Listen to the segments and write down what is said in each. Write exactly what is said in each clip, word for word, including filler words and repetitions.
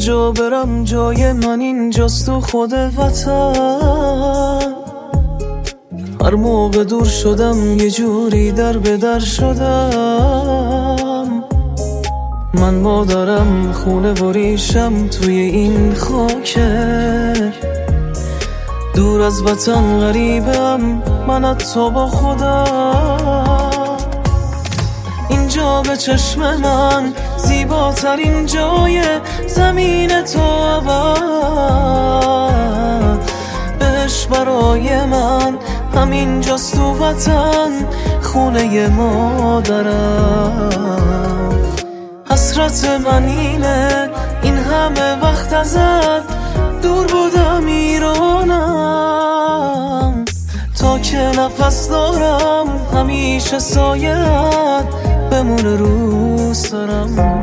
جا برم جای من اینجاست تو خود وطن. هر موقع دور شدم یه جوری در به در شدم. من مادرم خونه و ریشم توی این خاکه. دور از وطن غریبم من از تو با خودم. اینجا به چشم من زیباترین جای زمین تو ابد. بهش برای من همینجاست تو وطن خونه مادرم. حسرت من اینه این همه وقت ازت دور بودم ایرانم. تا که نفس دارم همیشه سایت بمونه رو سرم.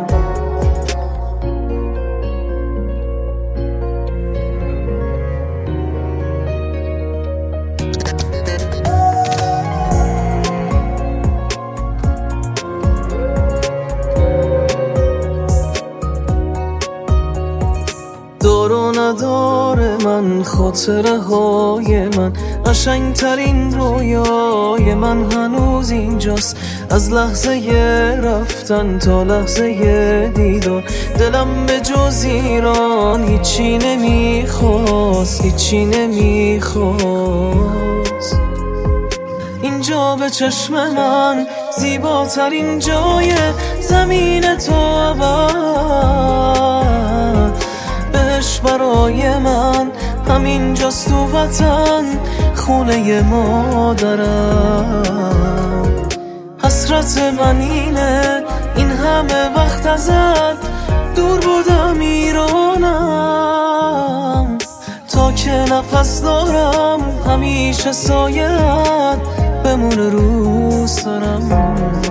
دار و نداره من خاطره های من قشنگترین رویای من هنوز اینجاست. از لحظه رفتن تا لحظه دیدار دلم به جز ایران هیچی نمیخواست، هیچی نمیخواست. اینجا به چشم من زیباترین جای زمین تو ابد. بهش برای من همینجاست تو وطن خونه مادرم. حسرت من اینه این همه وقت ازت دور بودم ایرانم. تا که نفس دارم همیشه سایت بمونه رو سرم.